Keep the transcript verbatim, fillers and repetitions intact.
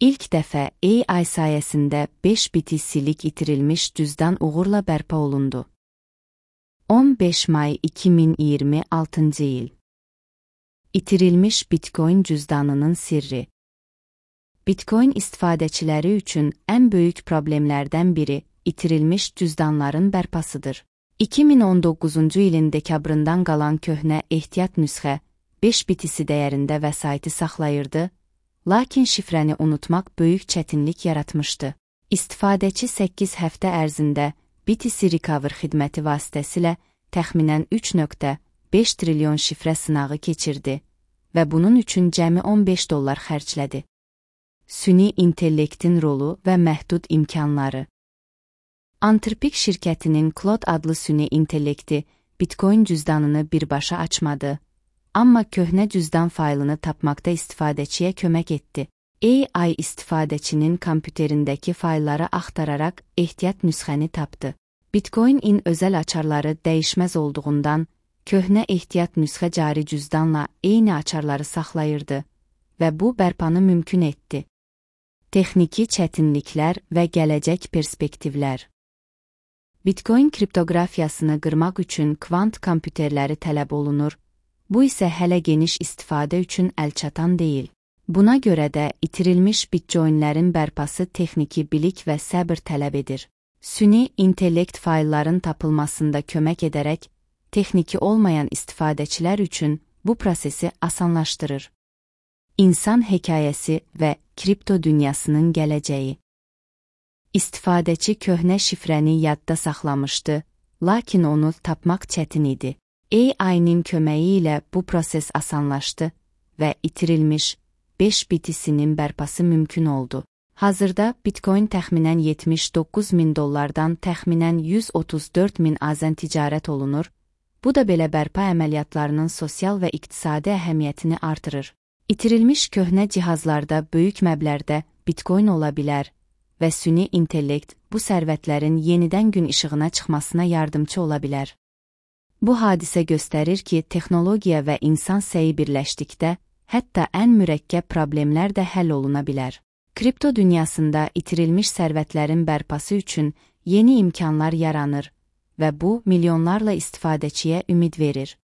İlk dəfə A I sayəsində beş biti silik itirilmiş cüzdan uğurla bərpa olundu. on beş may iki min iyirmi altıncı il. İtirilmiş Bitcoin cüzdanının sirri. Bitcoin istifadəçiləri üçün ən böyük problemlərdən biri itirilmiş cüzdanların bərpasıdır. iki min on doqquzuncu ilin dekabrından qalan köhnə ehtiyat nüsxə beş bitisi dəyərində vəsaiti saxlayırdı, lakin şifrəni unutmaq böyük çətinlik yaratmışdı. İstifadəçi səkkiz həftə ərzində B T C Recover xidməti vasitəsilə təxminən üç nöqtə beş trilyon şifrə sınağı keçirdi və bunun üçün cəmi on beş dollar xərclədi. Süni intellektin rolu və məhdud imkanları. Anthropic şirkətinin Claude adlı süni intellekti Bitcoin cüzdanını birbaşa açmadı, amma köhnə cüzdan faylını tapmaqda istifadəçiyə kömək etdi. A I istifadəçinin kompüterindəki faylları axtararaq ehtiyat nüsxəni tapdı. Bitcoin-in özəl açarları dəyişməz olduğundan, köhnə ehtiyat nüsxə cari cüzdanla eyni açarları saxlayırdı və bu bərpanı mümkün etdi. Texniki çətinliklər və gələcək perspektivlər. Bitcoin kriptoqrafiyasını qırmaq üçün kvant kompüterləri tələb olunur, bu isə hələ geniş istifadə üçün əlçatan deyil. Buna görə də itirilmiş bitcoinlərin bərpası texniki bilik və səbr tələb edir. Süni intellekt faylların tapılmasında kömək edərək, texniki olmayan istifadəçilər üçün bu prosesi asanlaşdırır. İnsan hekayəsi və kripto dünyasının gələcəyi. İstifadəçi köhnə şifrəni yadda saxlamışdı, lakin onu tapmaq çətin idi. A I-nin köməyi ilə bu proses asanlaşdı və itirilmiş beş bitisinin bərpası mümkün oldu. Hazırda Bitcoin təxminən yetmiş doqquz min dollardan təxminən yüz otuz dörd min azən ticarət olunur, bu da belə bərpa əməliyyatlarının sosial və iqtisadi əhəmiyyətini artırır. İtirilmiş köhnə cihazlarda böyük məblərdə Bitcoin ola bilər və süni intellekt bu sərvətlərin yenidən gün işığına çıxmasına yardımcı ola bilər. Bu hadisə göstərir ki, texnologiya və insan səyi birləşdikdə, hətta ən mürəkkəb problemlər də həll oluna bilər. Kripto dünyasında itirilmiş sərvətlərin bərpası üçün yeni imkanlar yaranır və bu milyonlarla istifadəçiyə ümid verir.